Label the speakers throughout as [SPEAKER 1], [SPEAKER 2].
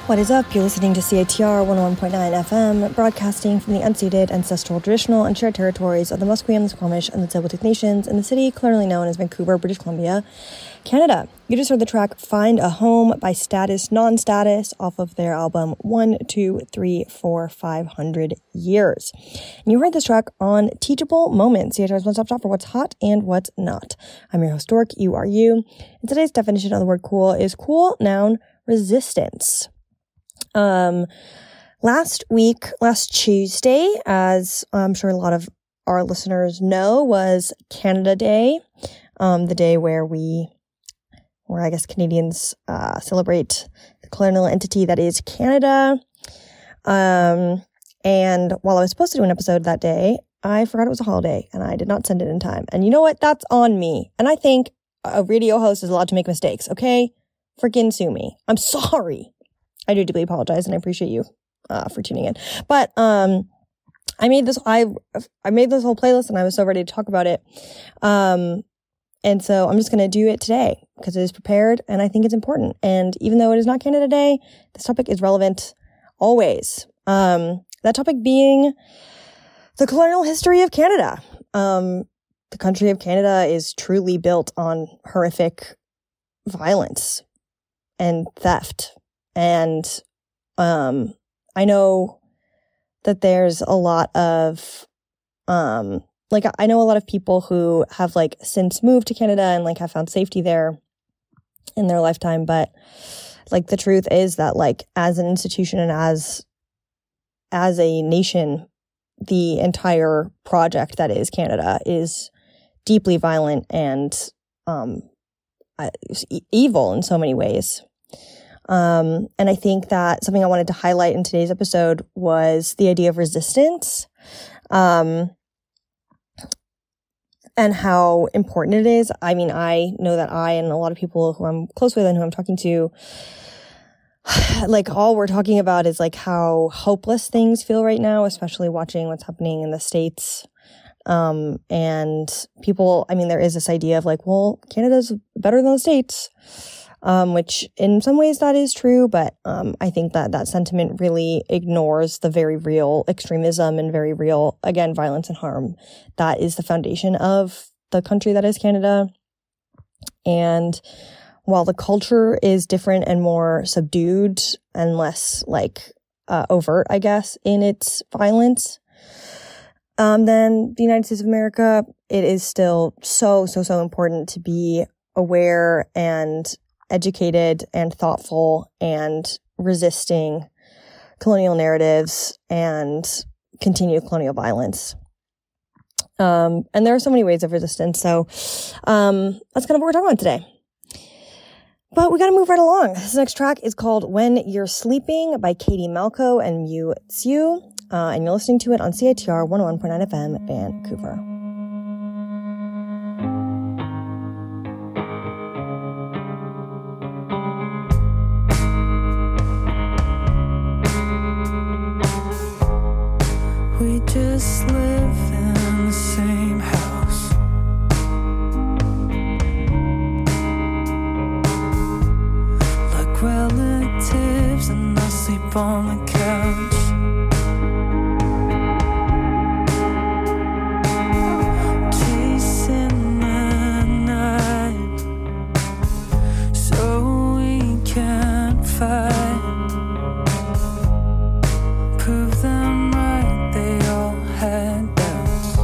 [SPEAKER 1] What is up? You're listening to CITR 101.9 FM, broadcasting from the unceded, ancestral, traditional, and shared territories of the Musqueam, the Squamish, and the Tsleil-Waututh Nations in the city colonially known as Vancouver, British Columbia, Canada. You just heard the track Find a Home by Status Non-Status off of their album 1, 2, 3, 4, 500 Years. And you heard this track on Teachable Moments, CITR's one-stop shop for what's hot and what's not. I'm your host, Dork, you are you. And today's definition of the word cool is cool, noun, resistance. Last Tuesday, as I'm sure a lot of our listeners know, was Canada Day, the day where I guess Canadians, celebrate the colonial entity that is Canada. And while I was supposed to do an episode that day, I forgot it was a holiday and I did not send it in time. And you know what? That's on me. And I think a radio host is allowed to make mistakes, okay? Freaking sue me. I'm sorry. I do deeply apologize, and I appreciate you for tuning in. But I made this whole playlist, and I was so ready to talk about it. And so I'm just going to do it today because it is prepared, and I think it's important. And even though it is not Canada Day, this topic is relevant always. That topic being the colonial history of Canada. The country of Canada is truly built on horrific violence and theft. And I know that there's a lot of I know a lot of people who have since moved to Canada and have found safety there in their lifetime, but the truth is that as an institution and as a nation, the entire project that is Canada is deeply violent and evil in so many ways. And I think that something I wanted to highlight in today's episode was the idea of resistance, and how important it is. I mean, I know that I and a lot of people who I'm close with and who I'm talking to, all we're talking about is how hopeless things feel right now, especially watching what's happening in the States. And people, there is this idea of well, Canada's better than the States. Which in some ways that is true, but I think that sentiment really ignores the very real extremism and very real, again, violence and harm that is the foundation of the country that is Canada. And while the culture is different and more subdued and less overt, I guess, in its violence than the United States of America, it is still so important to be aware and educated and thoughtful and resisting colonial narratives and continued colonial violence. And there are so many ways of resistance. So that's kind of what we're talking about today. But we got to move right along. This next track is called When You're Sleeping by Katie Malco and Miu Tsiu. And you're listening to it on CITR 101.9 FM, Vancouver.
[SPEAKER 2] We just live in the same house. Like relatives, and I sleep on the couch. Chasing the night, so we can fight. Prove them right, they all had doubts.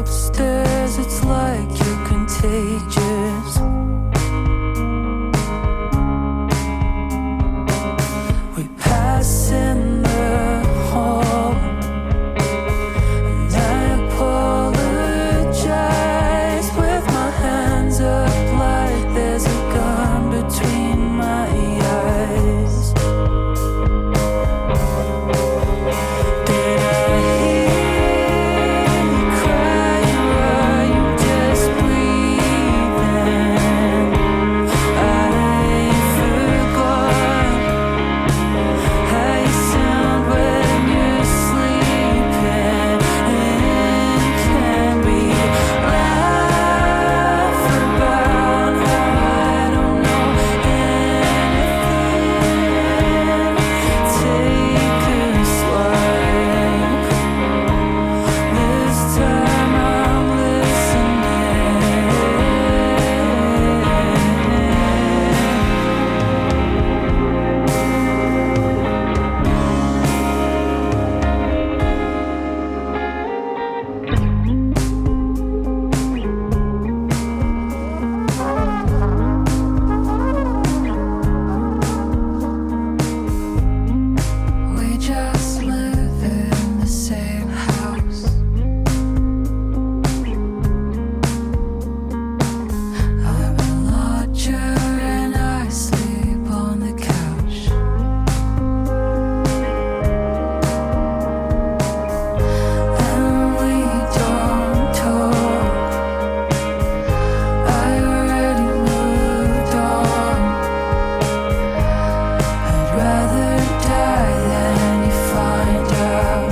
[SPEAKER 2] upstairs, it's like you're contagious. We pass in the hall, and I apologize with my hands up like there's a gun between my eyes. Did I hear you crying while you just breathing? I forgot how you sound when you're sleeping. And can we laugh about how I don't know anything? Take a swipe. This time I'm listening. We just live in the same house. I'm a lodger and I sleep on the couch. And we don't talk. I already moved on. I'd rather die than you find out.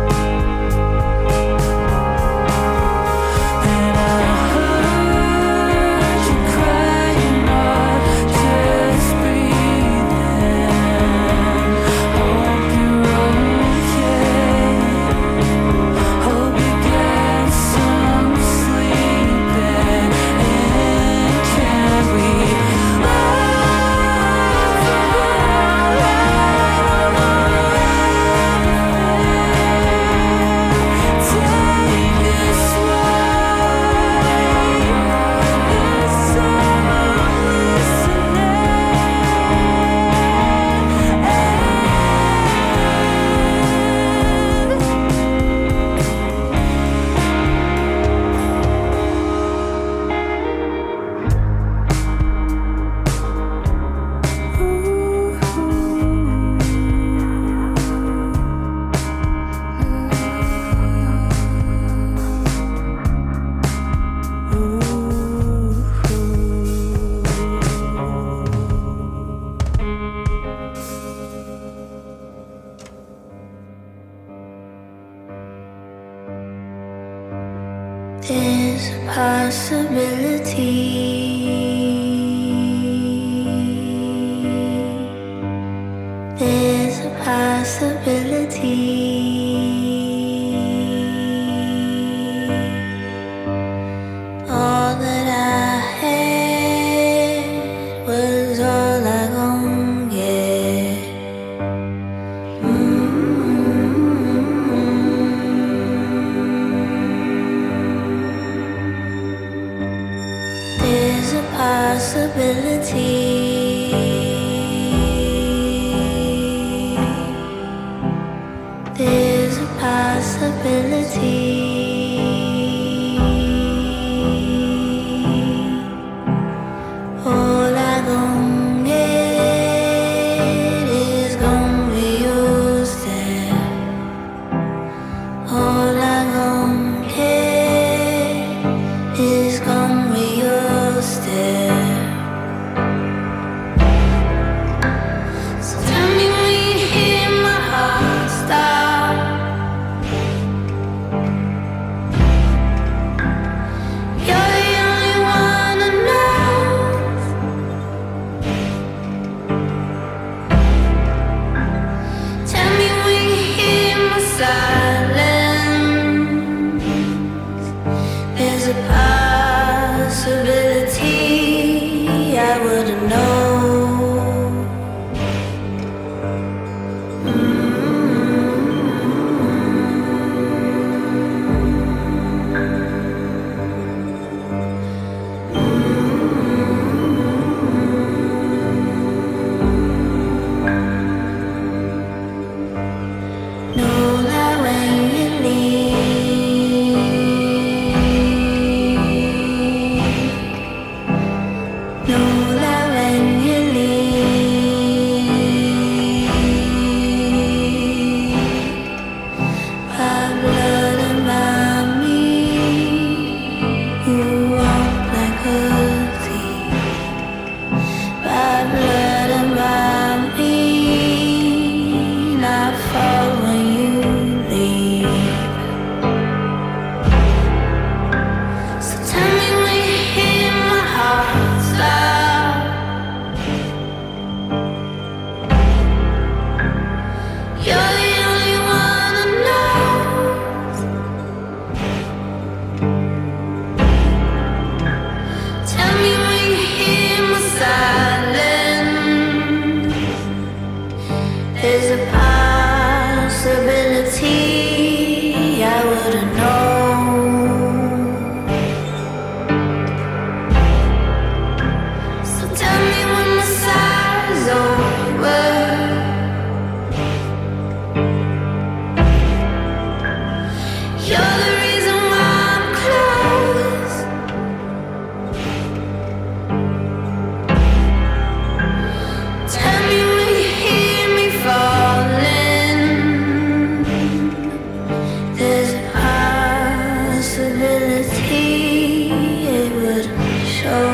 [SPEAKER 2] And I heard you crying, not just breathing. Hope you're okay. Hope you get some sleep. And can we laugh about take this way? This time I'm
[SPEAKER 3] There's a possibility There's a possibility All that I had was all I gon' get. There's a possibility There's a possibility All I gon' get is gon' be yours there. All I gon' get is gon' be yours there. So tell me when you hear my heart stop. You're the reason why I'm close. Tell me when you hear me falling. There's a possibility it would show.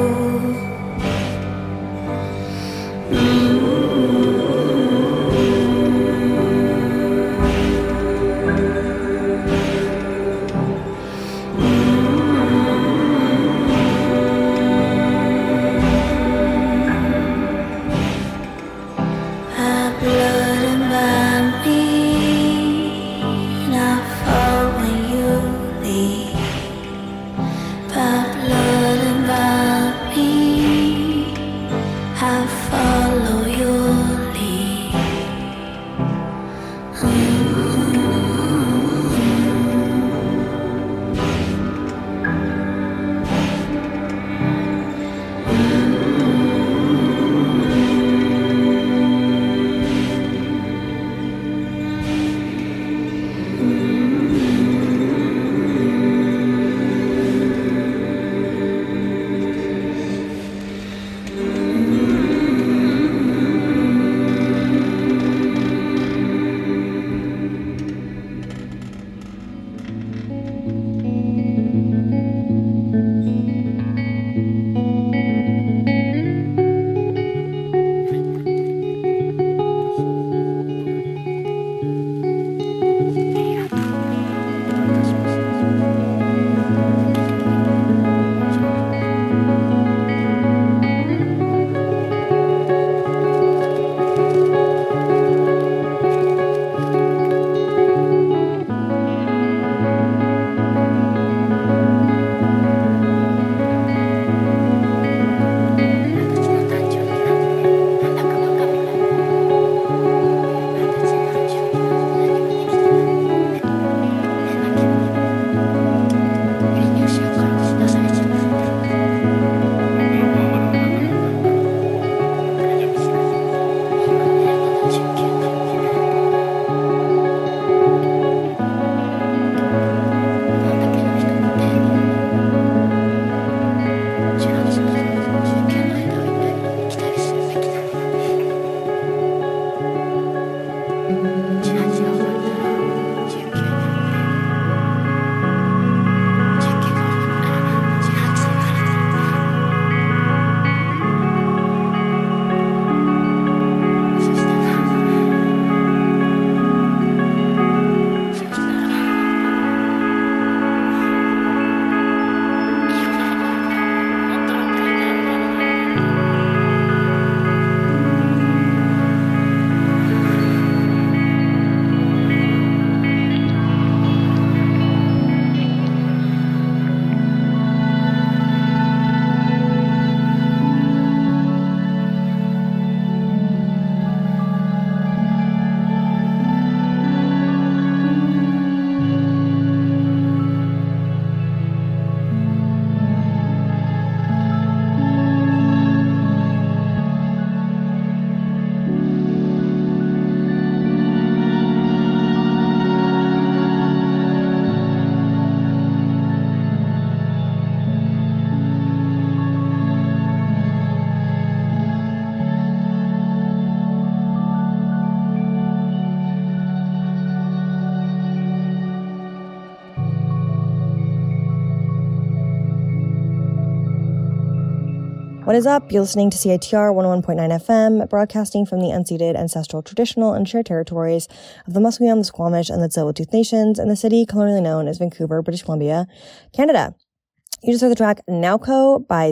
[SPEAKER 1] What is up? You're listening to CITR 101.9 FM, broadcasting from the unceded, ancestral, traditional, and shared territories of the Musqueam, the Squamish, and the Tsleil-Waututh Nations in the city colonially known as Vancouver, British Columbia, Canada. You just heard the track Nauko by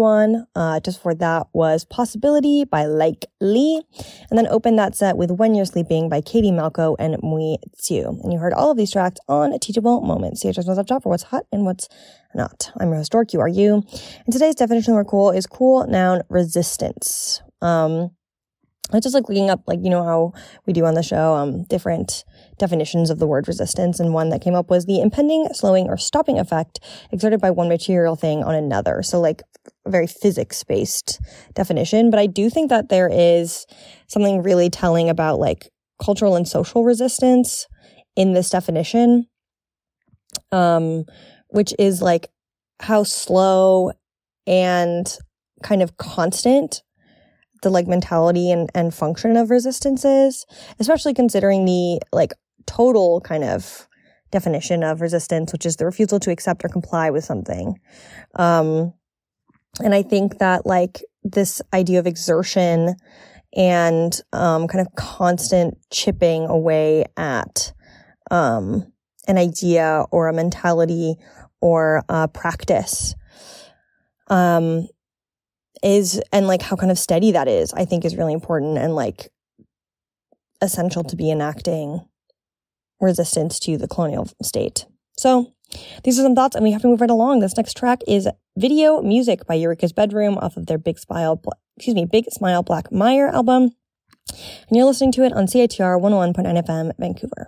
[SPEAKER 1] ZB1. Just before that was Possibility by Like Lee. And then opened that set with When You're Sleeping by Katie Malco and Mui Tzu. And you heard all of these tracks on Teachable Moments. CHS Knows Up Top for what's hot and what's not. I'm your host, Dork. You are you. And today's definition of word cool is cool noun resistance. I was just looking up, how we do on the show, different definitions of the word resistance. And one that came up was the impending, slowing, or stopping effect exerted by one material thing on another. So a very physics-based definition. But I do think that there is something really telling about cultural and social resistance in this definition. which is like how slow and kind of constant the like mentality and function of resistance is, especially considering the like total kind of definition of resistance, which is the refusal to accept or comply with something. And I think that like this idea of exertion and kind of constant chipping away at an idea or a mentality or a practice is, and like how kind of steady that is, I think is really important and like essential to be enacting resistance to the colonial state. So these are some thoughts, and we have to move right along. This next track is Video Music by Eureka's Bedroom off of their Big Smile Black Meyer album. And you're listening to it on CITR 101.9 FM Vancouver.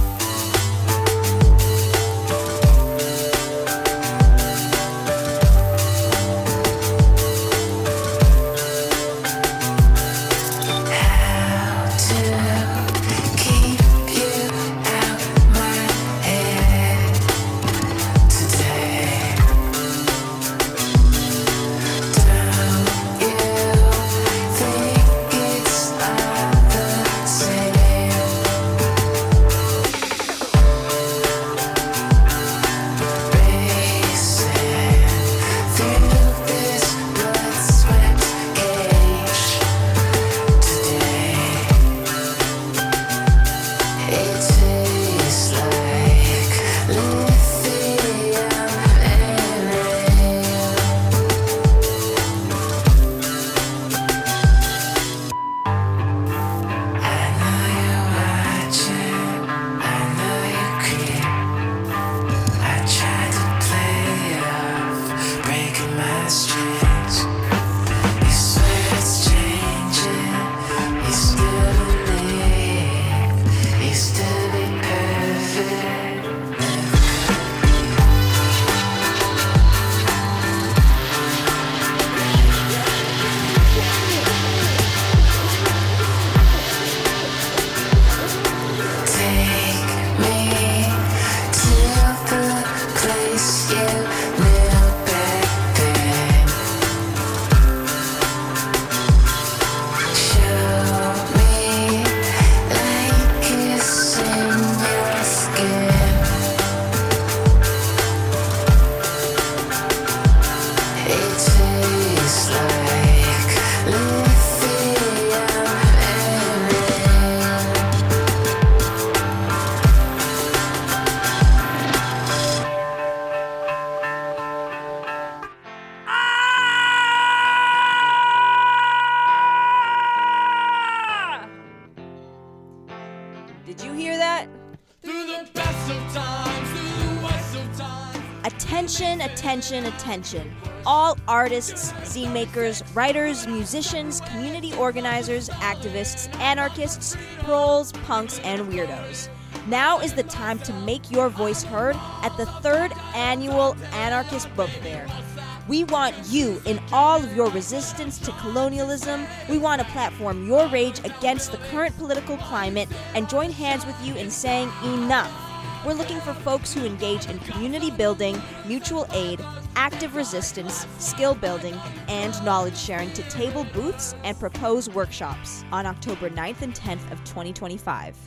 [SPEAKER 4] Attention. All artists, zine makers, writers, musicians, community organizers, activists, anarchists, proles, punks, and weirdos. Now is the time to make your voice heard at the 3rd Annual Anarchist Book Fair. We want you in all of your resistance to colonialism. We want to platform your rage against the current political climate and join hands with you in saying enough. We're looking for folks who engage in community building, mutual aid, active resistance, skill building, and knowledge sharing to table booths and propose workshops on October 9th and 10th of 2025.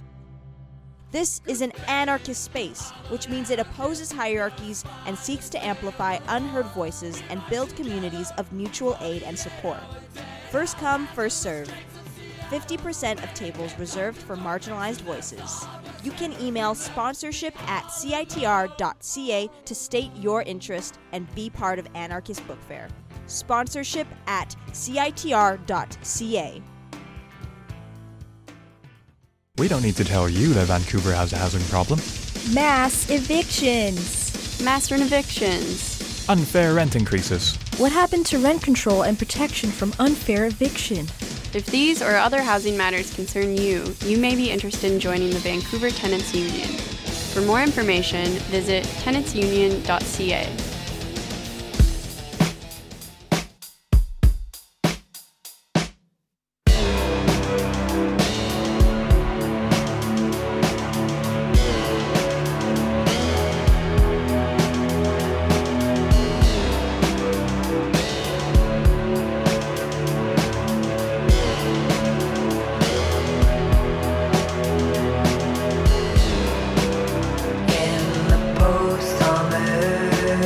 [SPEAKER 4] This is an anarchist space, which means it opposes hierarchies and seeks to amplify unheard voices and build communities of mutual aid and support. First come, first serve. 50% of tables reserved for marginalized voices. You can email sponsorship@citr.ca to state your interest and be part of Anarchist Book Fair. Sponsorship@citr.ca.
[SPEAKER 5] We don't need to tell you that Vancouver has a housing problem.
[SPEAKER 6] Mass evictions.
[SPEAKER 7] Mass evictions.
[SPEAKER 5] Unfair rent increases.
[SPEAKER 6] What happened to rent control and protection from unfair eviction?
[SPEAKER 7] If these or other housing matters concern you, you may be interested in joining the Vancouver Tenants Union. For more information, visit tenantsunion.ca.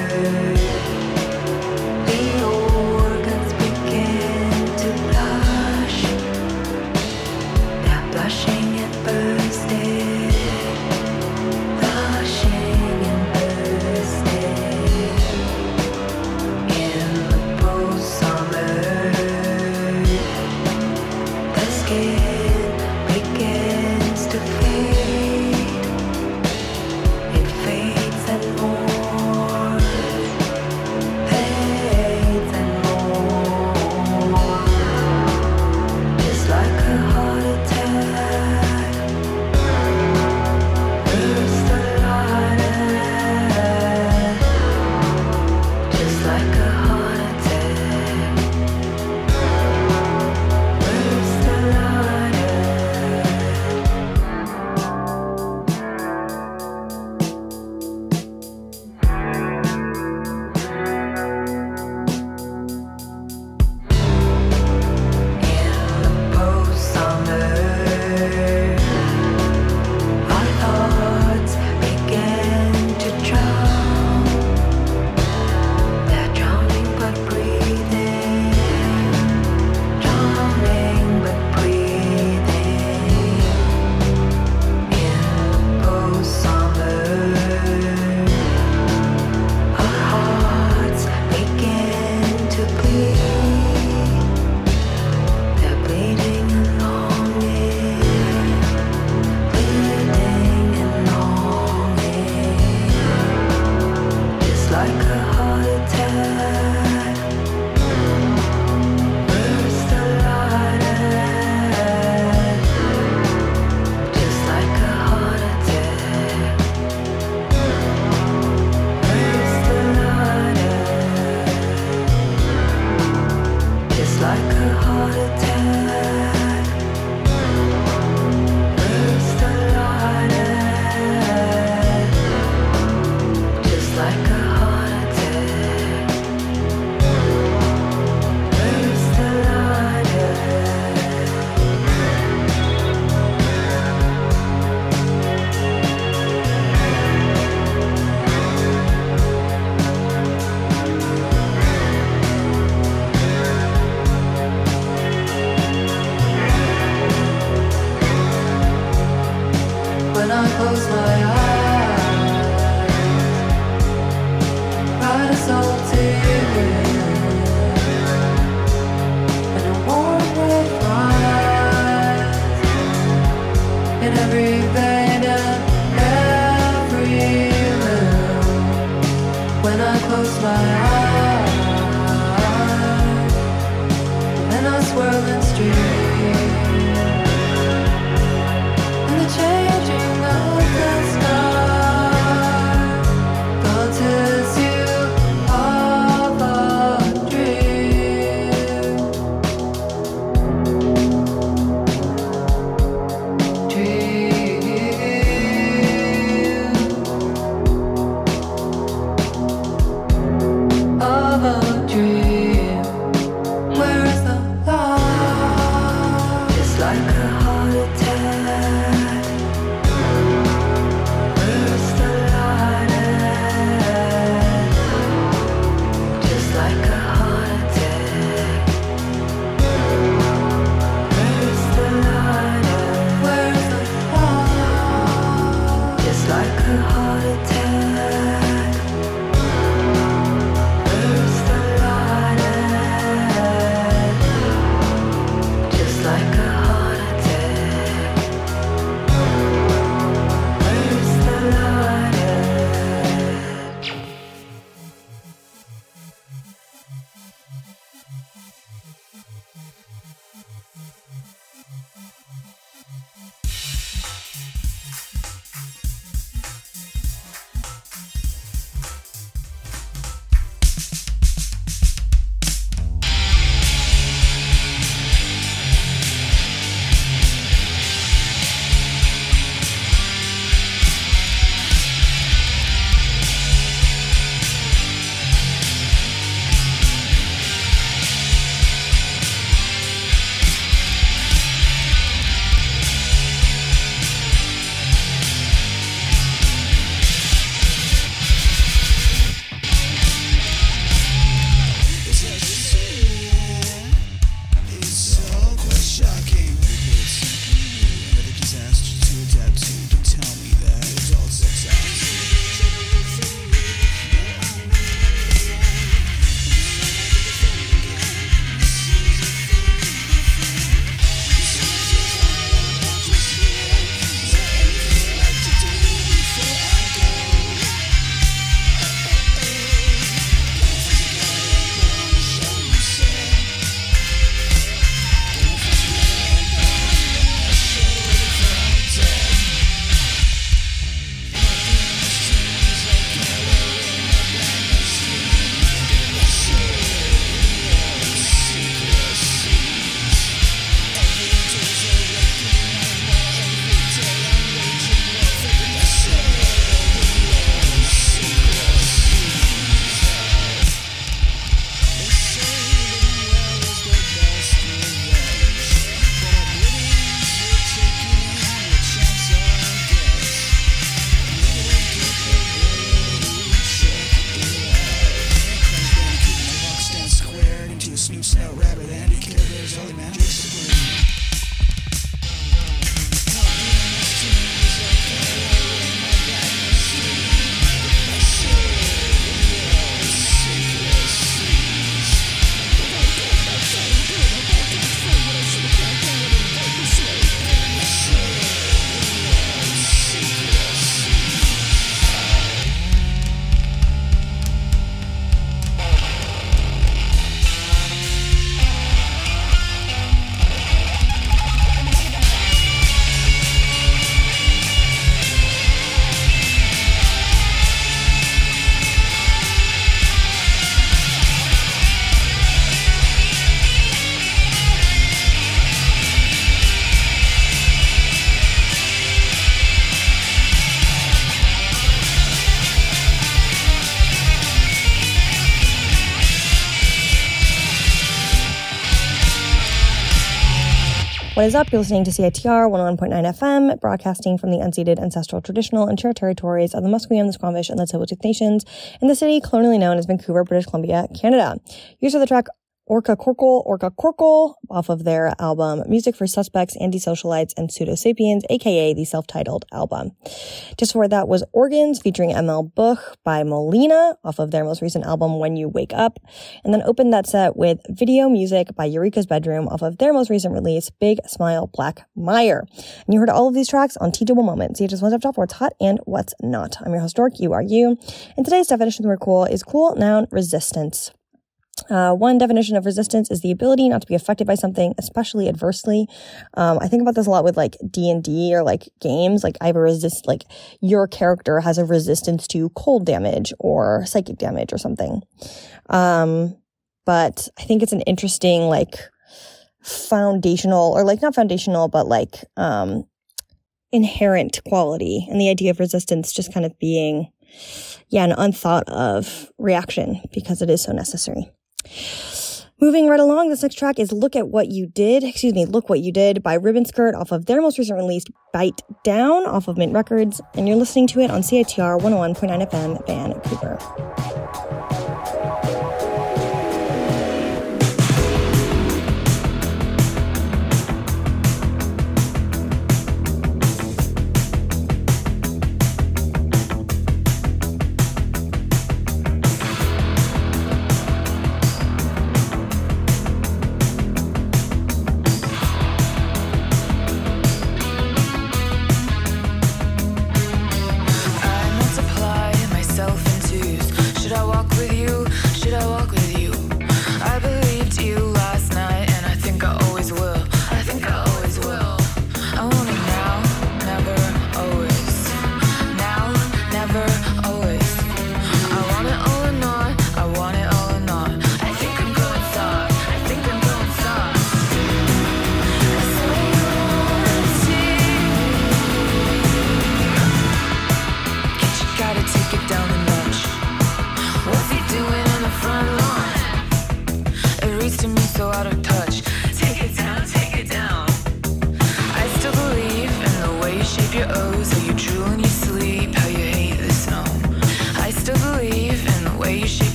[SPEAKER 2] Of a dream, where is the light?
[SPEAKER 1] What is up? You're listening to CITR 101.9 FM, broadcasting from the unceded ancestral, traditional, and territories of the Musqueam, the Squamish, and the Tsleil-Waututh Nations in the city colonially known as Vancouver, British Columbia, Canada. Use of the track Orca Corkle, off of their album Music for Suspects, Anti-Socialites, and Pseudo-Sapiens, aka the self-titled album. Just before that was Organs featuring ML Buch by Molina, off of their most recent album When You Wake Up, and then opened that set with Video Music by Eureka's Bedroom, off of their most recent release, Big Smile Black Meyer. And you heard all of these tracks on Teachable Moments, CHS One Stop Shop for what's hot and what's not. I'm your host, Dork, you are you. And today's definition of the word cool is cool noun resistance. One definition of resistance is the ability not to be affected by something, especially adversely. I think about this a lot with like D&D or like games. Like like your character has a resistance to cold damage or psychic damage or something. But I think it's an interesting like foundational, or like not foundational, but like inherent quality, and the idea of resistance just kind of being an unthought of reaction because it is so necessary. Moving right along, this next track is Look What You Did by Ribbon Skirt, off of their most recent release, Bite Down, off of Mint Records, and you're listening to it on CITR 101.9 FM, Vancouver.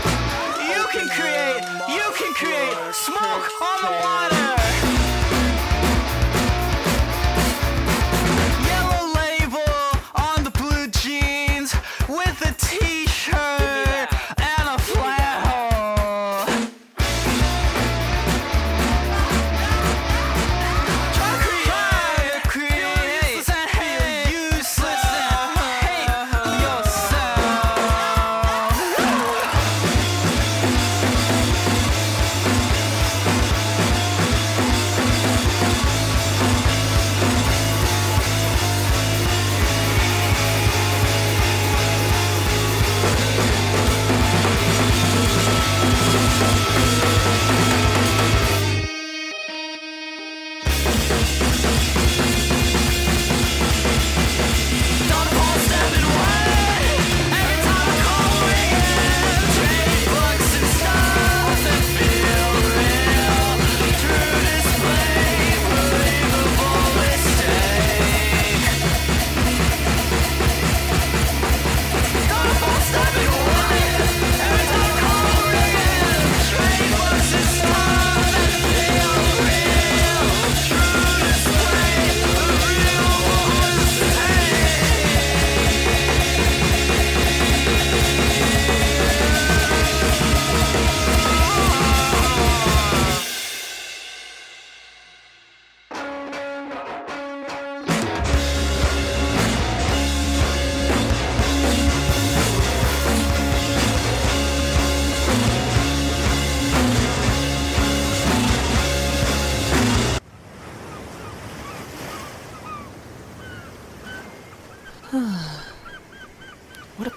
[SPEAKER 2] Smoke on the water.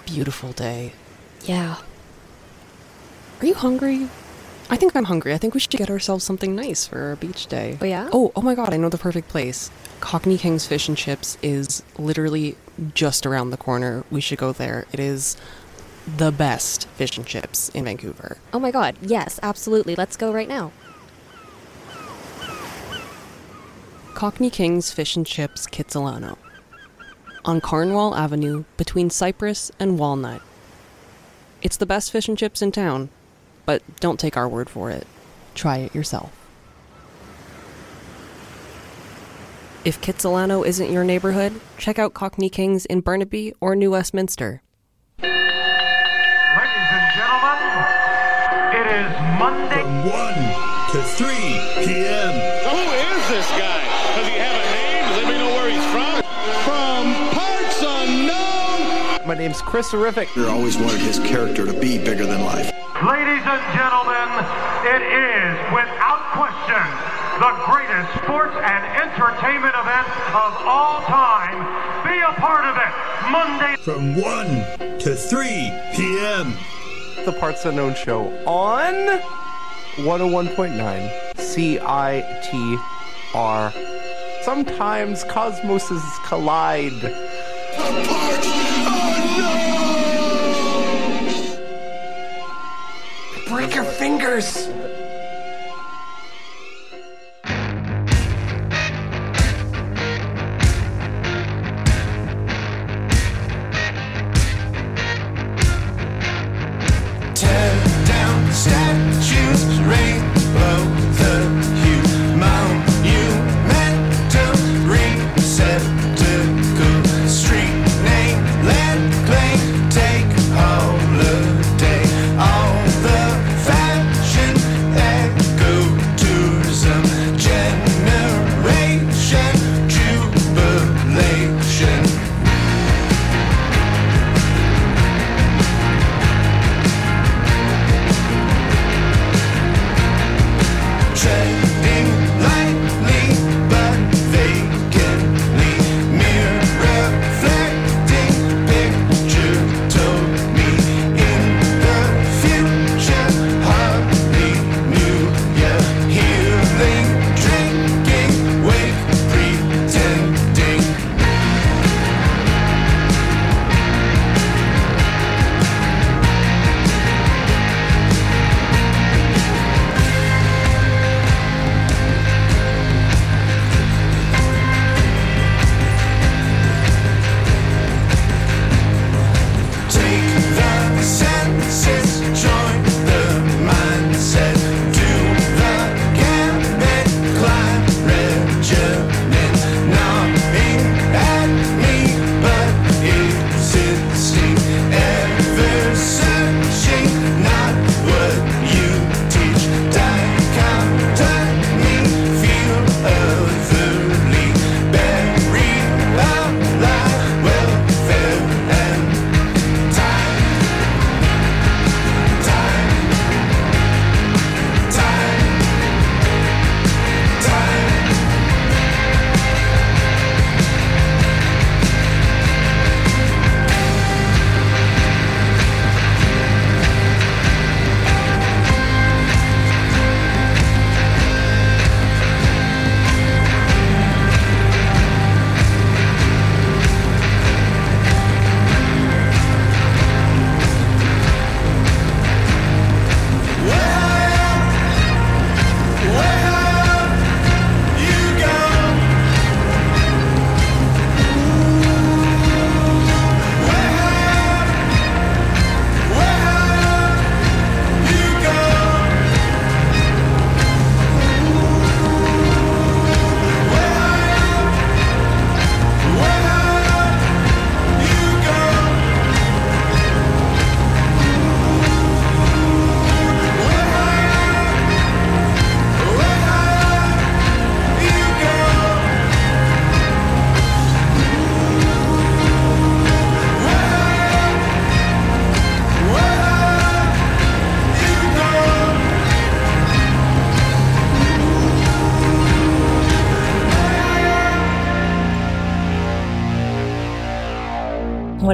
[SPEAKER 8] beautiful day.
[SPEAKER 6] Yeah.
[SPEAKER 8] Are you hungry? I think I'm hungry. I think we should get ourselves something nice for our beach day.
[SPEAKER 6] Oh, yeah?
[SPEAKER 8] Oh my god, I know the perfect place. Cockney King's Fish and Chips is literally just around the corner. We should go there. It is the best fish and chips in Vancouver.
[SPEAKER 6] Oh my god, yes, absolutely. Let's go right now.
[SPEAKER 8] Cockney King's Fish and Chips, Kitsilano. On Cornwall Avenue, between Cypress and Walnut. It's the best fish and chips in town, but don't take our word for it. Try it yourself. If Kitsilano isn't your neighborhood, check out Cockney King's in Burnaby or New Westminster.
[SPEAKER 9] Ladies and gentlemen, it is Monday.
[SPEAKER 10] From 1 to 3 p.m.
[SPEAKER 11] So who is this guy? Does he have a name? Let me know where he's from. From parts unknown.
[SPEAKER 12] My name's Chris Horrific.
[SPEAKER 10] I always wanted his character to be bigger than life.
[SPEAKER 9] Ladies and gentlemen, it is, without question, the greatest sports and entertainment event of all time. Be a part of it, Monday.
[SPEAKER 10] From 1 to 3 p.m.
[SPEAKER 12] The Parts Unknown Show on 101.9 CITR. Sometimes cosmoses collide.
[SPEAKER 10] Parts Unknown!
[SPEAKER 12] Break your fingers!
[SPEAKER 2] Statues, rainbow, the hue, monumental, receptacle, street name, land claim, take holiday, all the fashion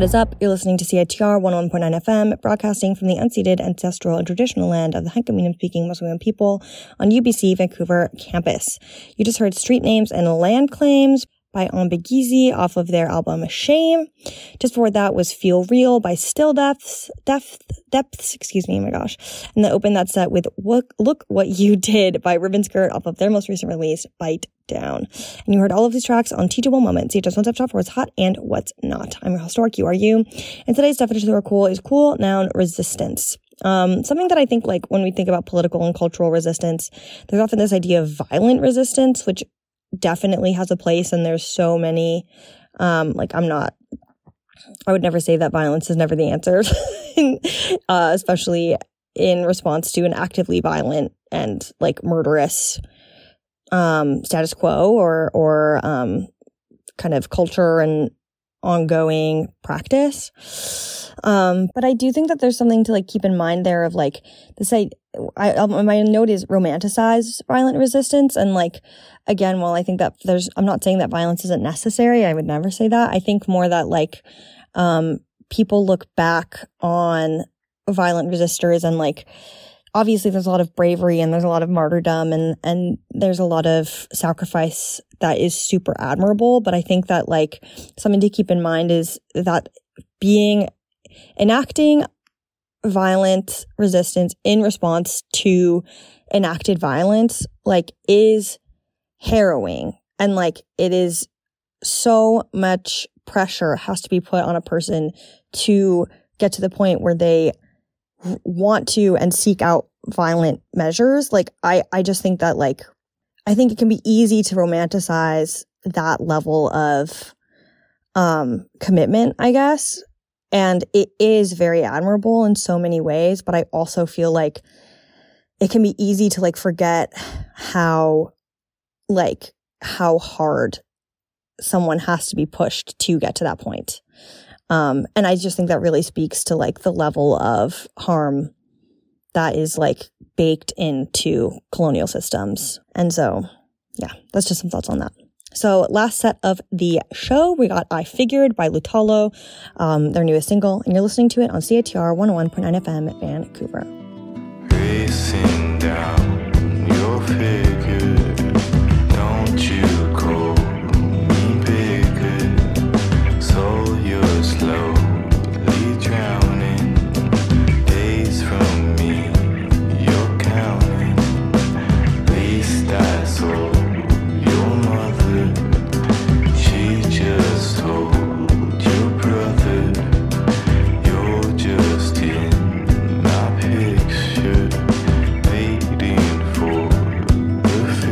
[SPEAKER 1] What is up? You're listening to CITR 101.9 FM, broadcasting from the unceded, ancestral, and traditional land of the Hunkaminam-speaking Musqueam people on UBC Vancouver campus. You just heard Street Names and Land Claims by Ombigizi off of their album Shame. Just before that was Feel Real by Still Depths, excuse me, oh my gosh. And then opened that set with Look What You Did by Ribbon Skirt off of their most recent release, Bite Down. And you heard all of these tracks on Teachable Moments, CHS One Stop Shop for what's hot and what's not. I'm your host, Stork, you are you. And today's definition of cool is cool noun resistance. Something that I think, like, when we think about political and cultural resistance, there's often this idea of violent resistance, which definitely has a place, and there's so many, I would never say that violence is never the answer, especially in response to an actively violent and, like, murderous status quo or kind of culture and ongoing practice. But I do think that there's something to, like, keep in mind there of, like, this, my note is romanticize violent resistance. And, like, again, while I think that I'm not saying that violence isn't necessary. I would never say that. I think more that, like, people look back on violent resistors and, like, obviously there's a lot of bravery and there's a lot of martyrdom and there's a lot of sacrifice that is super admirable. But I think that, like, something to keep in mind is that enacting violent resistance in response to enacted violence, like, is harrowing. And, like, it is so much pressure has to be put on a person to get to the point where they want to and seek out violent measures. Like, I just think that, like, I think it can be easy to romanticize that level of commitment, I guess. And it is very admirable in so many ways, but I also feel like it can be easy to, like, forget how hard someone has to be pushed to get to that point. And I just think that really speaks to, like, the level of harm that is, like, baked into colonial systems. And so, yeah, that's just some thoughts on that. So last set of the show, we got I Figured by Lutalo, their newest single, and you're listening to it on CITR 101.9 FM Vancouver.
[SPEAKER 13] Racing down your figure, don't you call me bigger, so you're slowly drowning, days from me, you're counting, at least I saw your mother, she just told your brother, you're just in my picture, waiting for the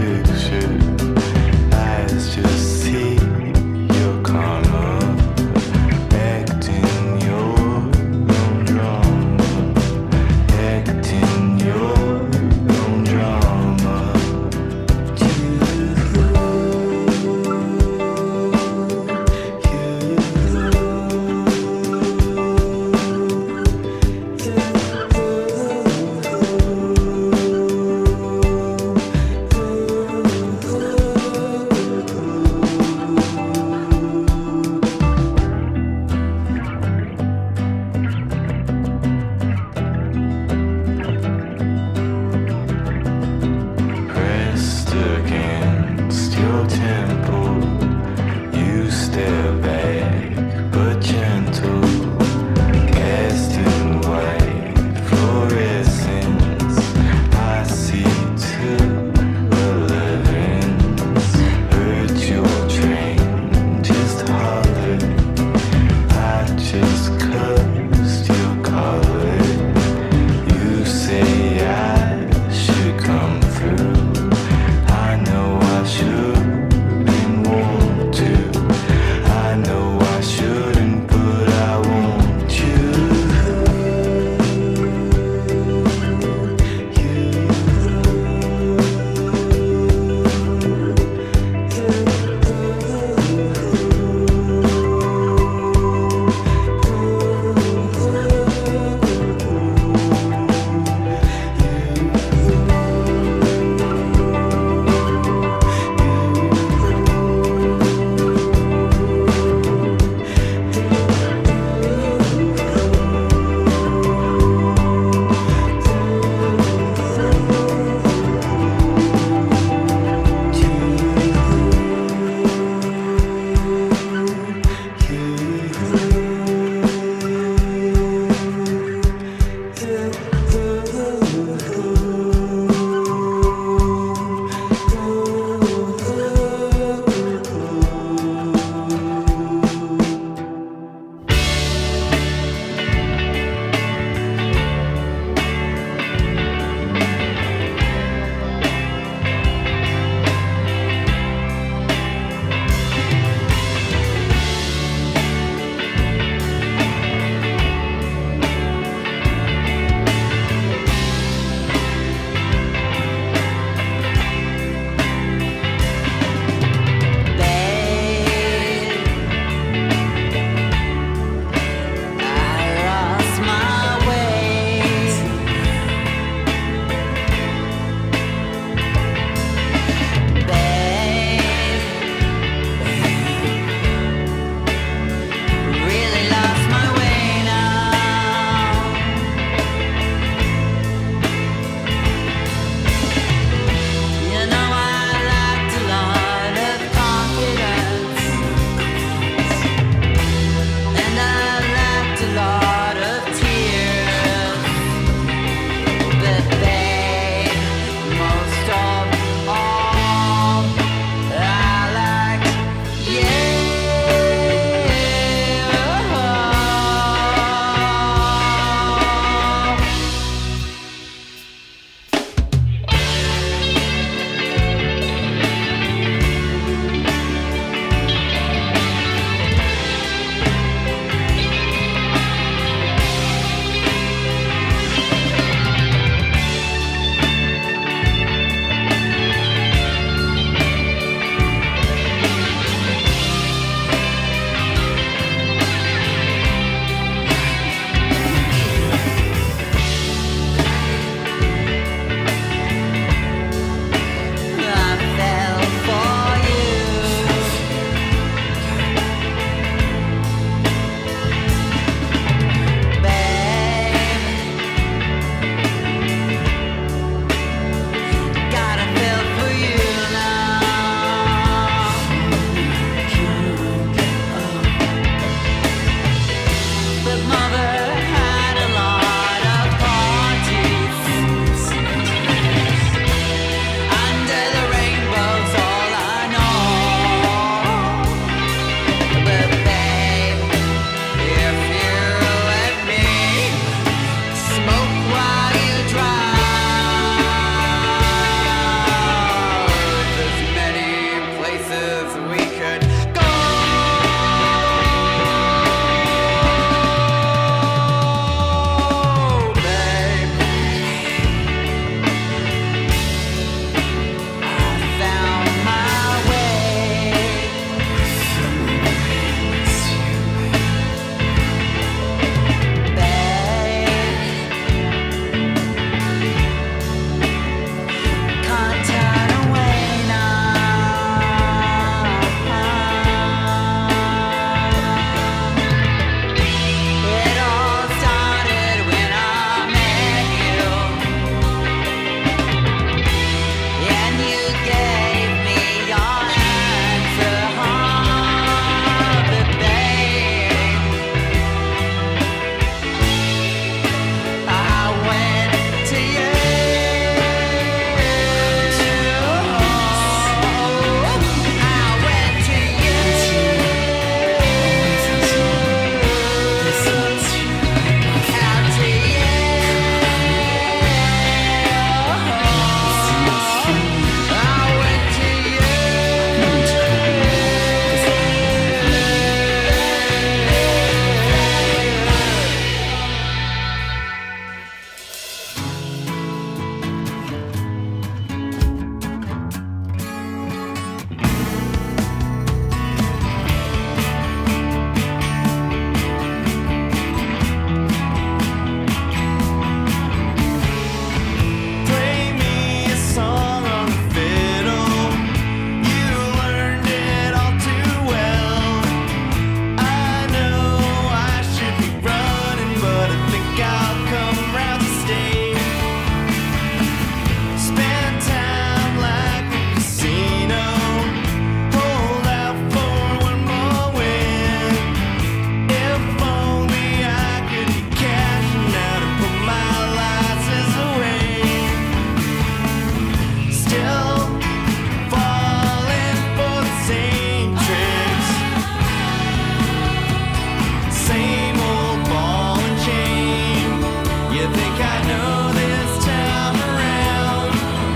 [SPEAKER 2] You think I know this time around?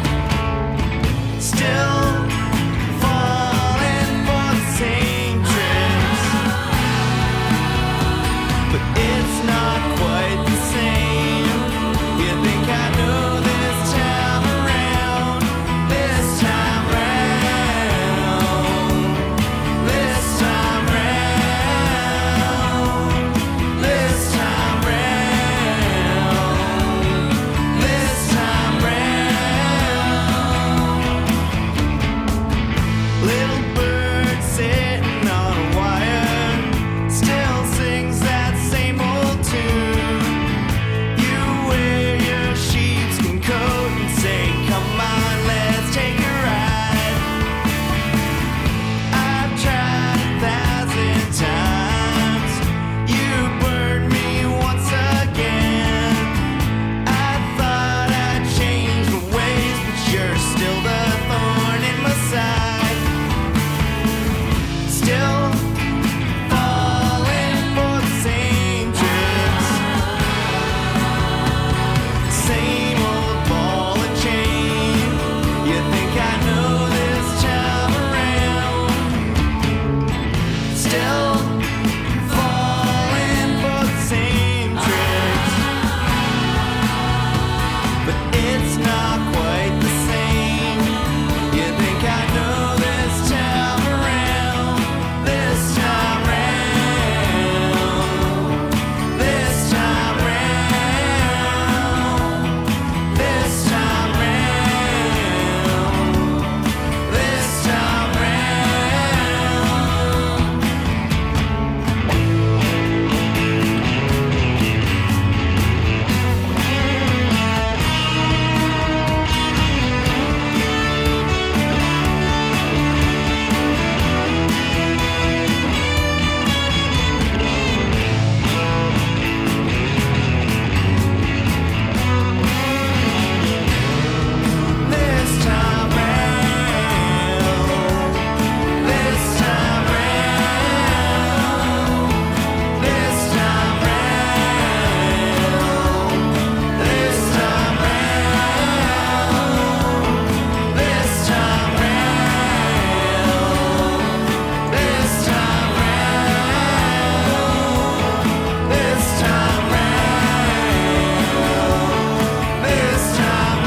[SPEAKER 2] Still falling for the same tricks, but it's not quite the same. You think I know this time around? This time round. This time round. This time round. This time round. Little bird sitting on a wire still sings that same old tune. You wear your sheepskin coat and say, come on, let's take a ride. I've tried 1,000 times. You burned me once again. I thought I'd change my ways, but you're still the thorn in my side. Still falling for the same tricks. Same old ball and chain. You think I know this time around? Still falling for the same tricks, but it's not quite the same. You think I know this time around? This time round. This time round. This time round. This time This time round. This time round. This time round. This time round. This time round. This time round. This time round. This time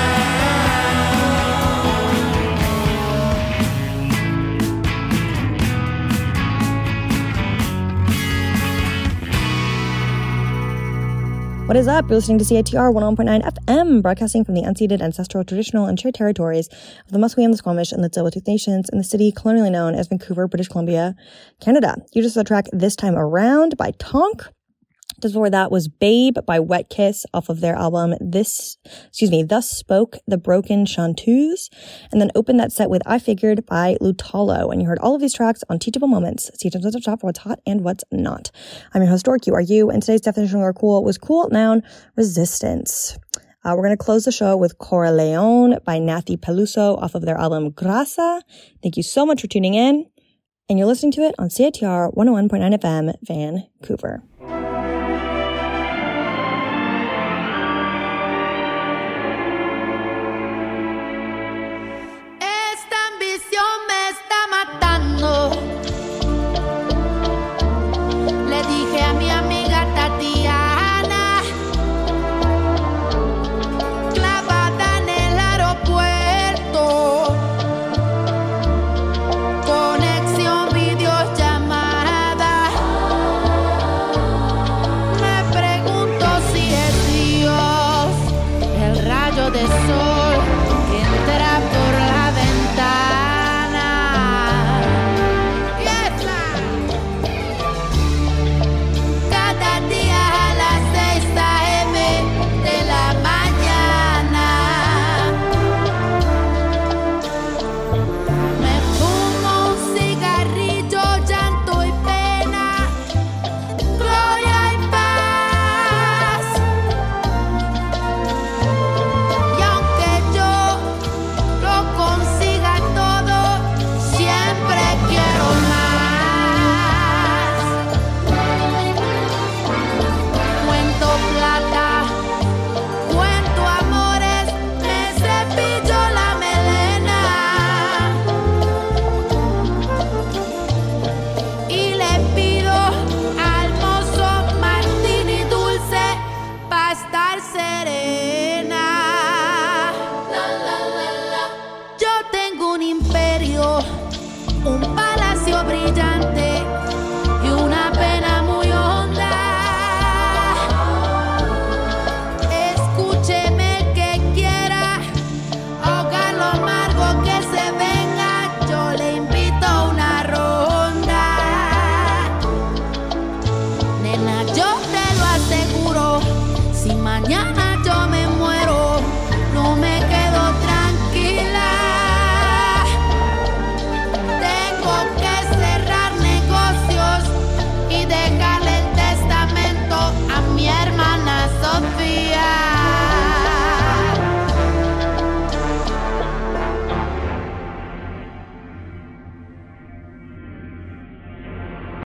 [SPEAKER 1] What is up? You're listening to CITR 101.9 FM, broadcasting from the unceded ancestral, traditional, and shared territories of the Musqueam, the Squamish, and the Tsleil-Waututh Nations in the city colonially known as Vancouver, British Columbia, Canada. You just saw the track This Time Around by Tonk. Just before that was Babe by Wet Kiss off of their album Thus Spoke the Broken Chanteuse, and then opened that set with I Figured by Lutalo. And you heard all of these tracks on Teachable Moments, CHM's Top for what's hot and what's not. I'm your host, Dork, you are you, and today's definition of cool was cool, noun, resistance. We're going to close the show with Cora Leon by Nathy Peluso off of their album Grasa. Thank you so much for tuning in, and you're listening to it on CITR 101.9 FM, Vancouver.